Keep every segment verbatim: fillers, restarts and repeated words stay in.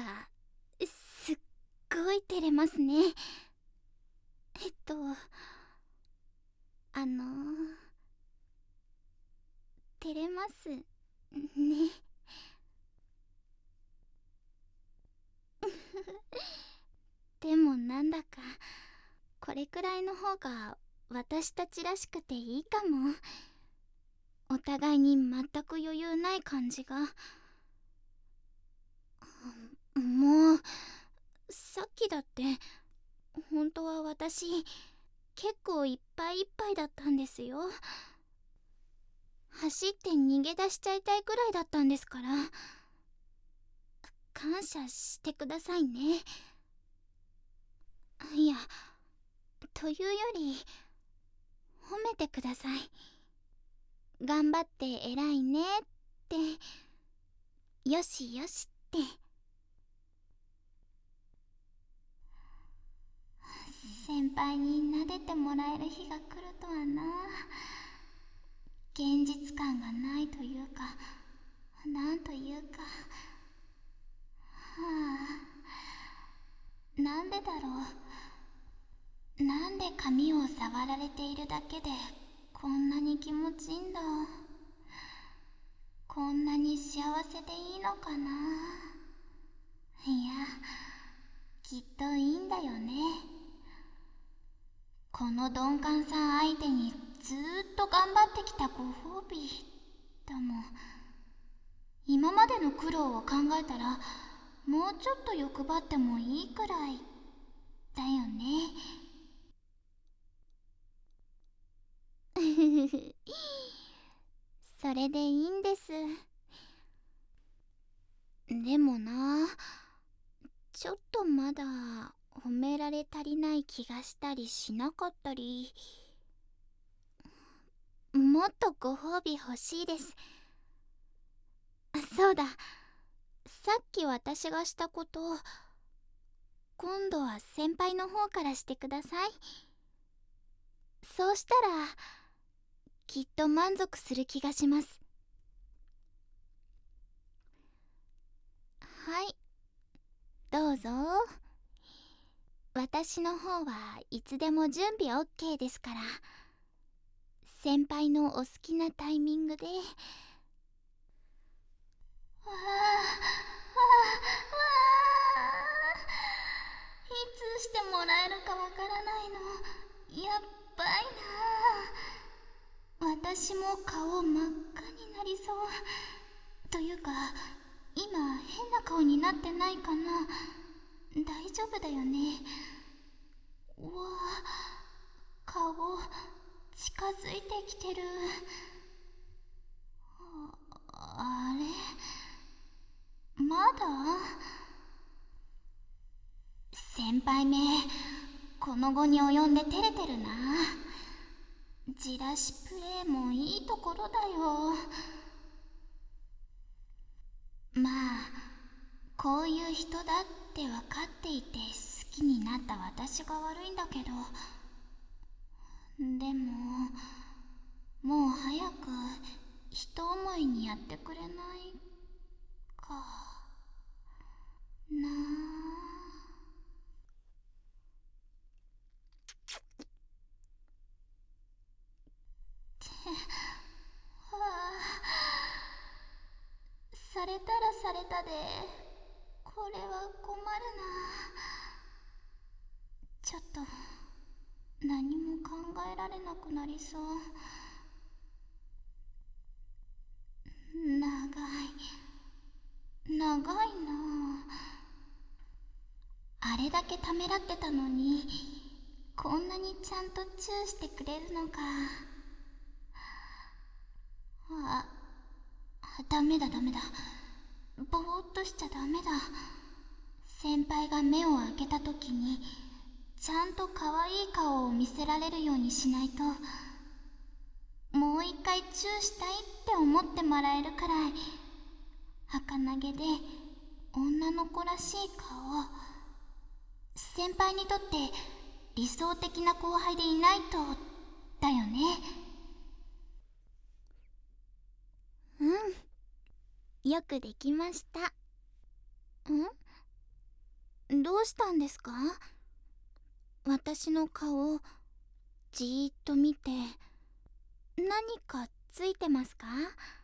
かすっごい照れますね。えっとあの照れますね。でもなんだかこれくらいの方が私たちらしくていいかも。お互いに全く余裕ない感じが。もうさっきだって本当は私結構いっぱいいっぱいだったんですよ。走って逃げ出しちゃいたいくらいだったんですから。感謝してくださいね。いや、というより褒めてください。頑張って偉いねって、よしよしって。先輩に撫でてもらえる日が来るとはな。現実感がないというか、なんというか。はあ、なんでだろう。なんで髪を触られているだけでこんなに気持ちいいんだ。こんなに幸せでいいのかな。いや、きっといいんだよね。この鈍感さん相手にずーっと頑張ってきたご褒美だもん。今までの苦労を考えたらもうちょっと欲張ってもいいくらいだよね。それでいいんです。でもな、ちょっとまだ褒められ足りない気がしたりしなかったり。もっとご褒美欲しいです。そうだ、さっき私がしたこと今度は先輩の方からしてください。そうしたらきっと満足する気がします。はい、どうぞ。私の方はいつでも準備 オーケー ですから、先輩のお好きなタイミングで。わあわあわあ、いつしてもらえるかわからないのやっばいな。私も顔真っ赤になりそう。というか今変な顔になってないかな。大丈夫だよね。うわあ、顔近づいてきてる。あ、あれまだ。先輩め、この後に及んで照れてるな。じらしプレイもいいところだよ。まあこういう人だって分かっていて好きになった私が悪いんだけど、でももう早く一思いにやってくれないかなあ。はあ、されたらされたでこれは困るな。ちょっと何も考えられなくなりそう。長い長いなあ。あれだけためらってたのにこんなにちゃんとチューしてくれるのか。あ、ダメだダメだ、ぼーっとしちゃダメだ。先輩が目を開けた時にちゃんと可愛い顔を見せられるようにしないと、もう一回チューしたいって思ってもらえるくらい儚げで女の子らしい顔。先輩にとって理想的な後輩でいないとだよね。うん、よくできました。ん？ どうしたんですか？私の顔じーっと見て何かついてますか？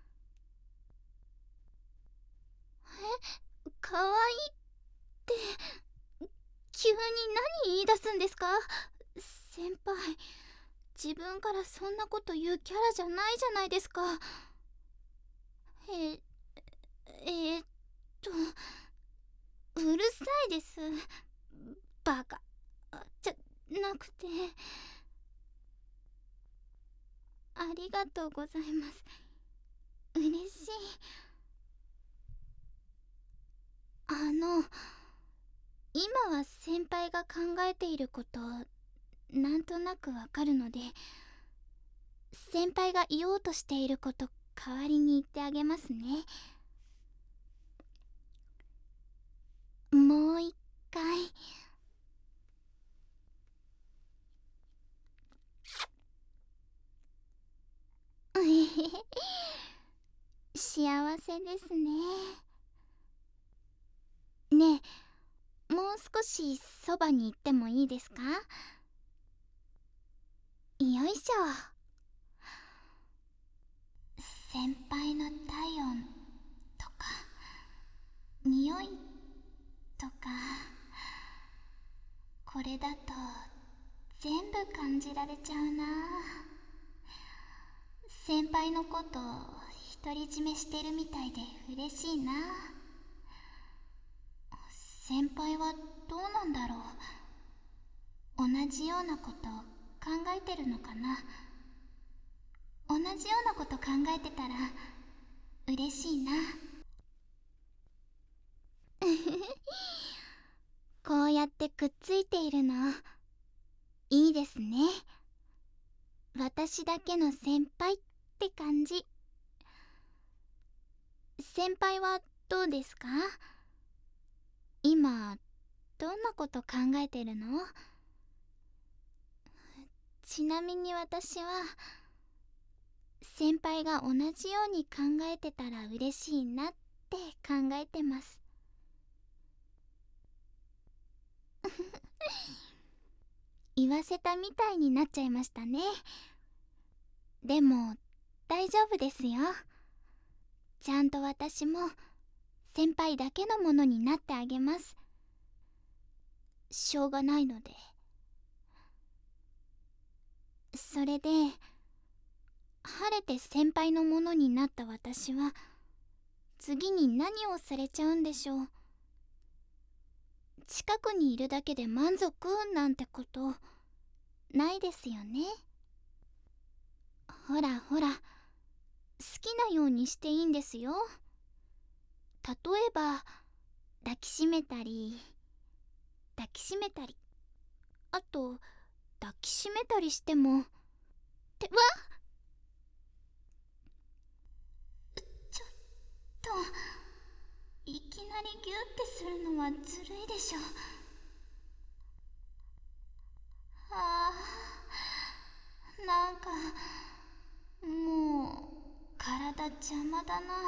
え、かわいいって急に何言い出すんですか？先輩、自分からそんなこと言うキャラじゃないじゃないですか。え、えー、っと、うるさいです。バカ。じゃなくて、ありがとうございます。嬉しい。あの、今は先輩が考えていることなんとなくわかるので、先輩が言おうとしていること代わりに言ってあげますね。もう一回。うへへへ、幸せですね。ねえ、もう少しそばに行ってもいいですか？よいしょ。先輩の体温とか匂いとか、これだと全部感じられちゃうな。先輩のこと独り占めしてるみたいで嬉しいな。先輩はどうなんだろう。同じようなこと考えてるのかな。同じようなこと考えてたら嬉しいな。こうやってくっついているのいいですね。私だけの先輩って感じ。先輩はどうですか？今どんなこと考えてるの？ちなみに私は先輩が同じように考えてたら嬉しいなって考えてます。言わせたみたいになっちゃいましたね。でも大丈夫ですよ。ちゃんと私も先輩だけのものになってあげます。しょうがないので。それで晴れて先輩のものになった私は次に何をされちゃうんでしょう。近くにいるだけで満足なんてことないですよね。ほらほら、好きなようにしていいんですよ。例えば抱きしめたり抱きしめたり、あと抱きしめたりしてもってわっ、ちょっといきなりギュってするのはずるいでしょ。あー、なんかもう体邪魔だな。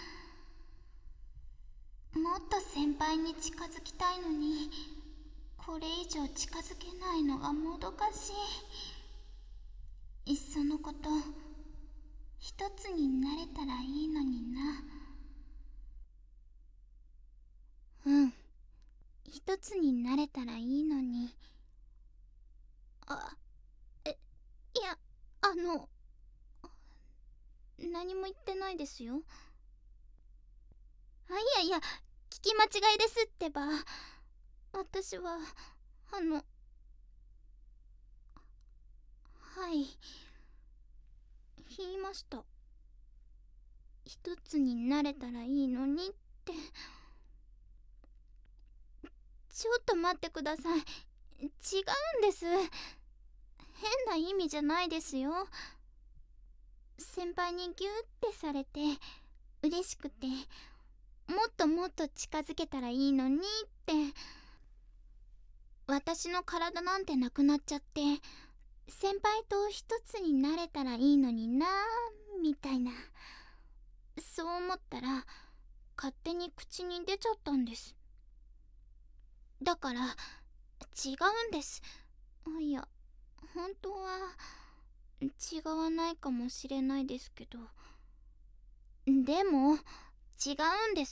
もっと先輩に近づきたいのにこれ以上近づけないのがもどかしい。いっそのこと一つになれたらいいのにな。うん、一つになれたらいいのに。あ、え、いや、あの何も言ってないですよ。あ、いやいや、聞き間違いですってば。私はあのはい言いました。一つになれたらいいのにって。ちょっと待ってください。違うんです。変な意味じゃないですよ。先輩にギュってされて嬉しくて、もっともっと近づけたらいいのにって。私の体なんてなくなっちゃって先輩と一つになれたらいいのになみたいな、そう思ったら勝手に口に出ちゃったんです。 だから違うんです。いや、本当は違わないかもしれないですけど、でも違うんです。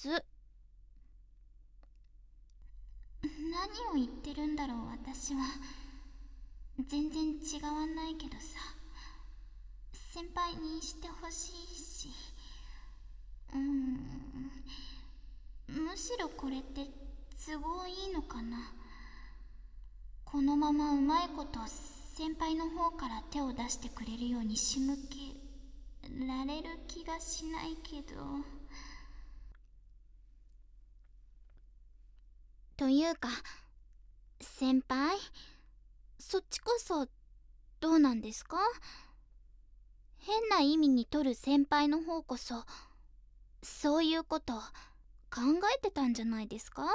何を言ってるんだろう私は。全然違わないけどさ、先輩にしてほしいし。うーん、むしろこれって都合いいのかな。このままうまいこと先輩の方から手を出してくれるように仕向けられる気がしないけど。というか先輩、そっちこそどうなんですか？変な意味に取る先輩の方こそそういうこと考えてたんじゃないですか？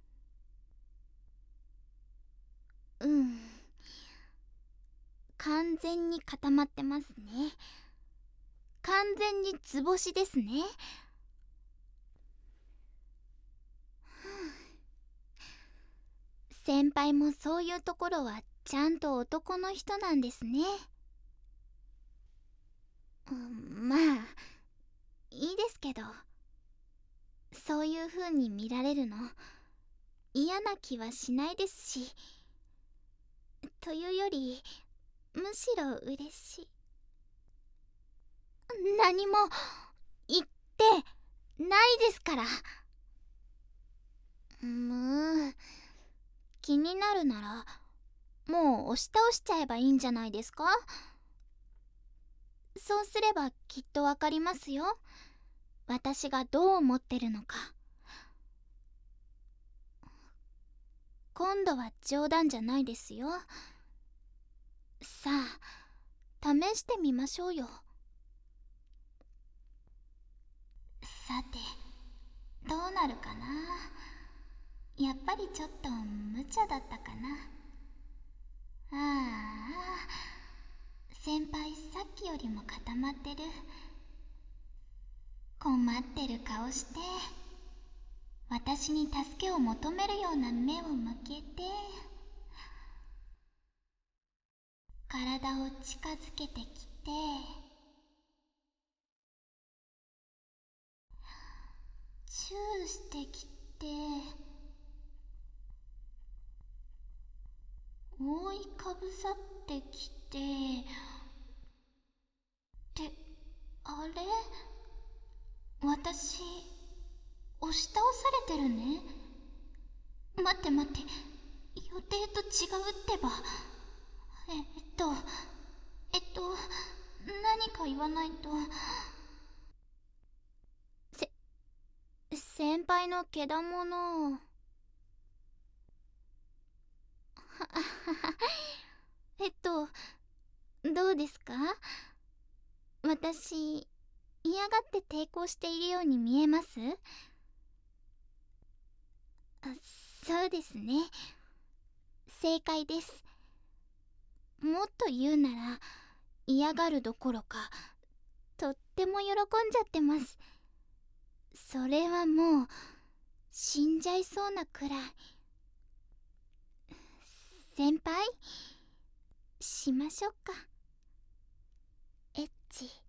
うん、完全に固まってますね。完全に図星ですね。先輩もそういうところはちゃんと男の人なんですね。うん、まあいいですけど、そういう風に見られるの嫌な気はしないですし、というよりむしろ嬉しい。何も言ってないですから。むう、気になるならもう押し倒しちゃえばいいんじゃないですか？そうすればきっとわかりますよ、私がどう思ってるのか。今度は冗談じゃないですよ。さあ試してみましょうよ。さてどうなるかな。やっぱりちょっと無茶だったかな。ああ、先輩さっきよりも固まってる。困ってる顔して私に助けを求めるような目を向けて体を近づけてきてチューしてきて覆いかぶさってきてってあれ、私押し倒されてるね。待って待って、予定と違うってば。えっとえっと何か言わないと。せ先輩の毛玉のえっとどうですか？私嫌がって抵抗しているように見えます？あ、そうですね、正解です。もっと言うなら嫌がるどころかとっても喜んじゃってます。それはもう死んじゃいそうなくらい。先輩しましょうか、エッチ。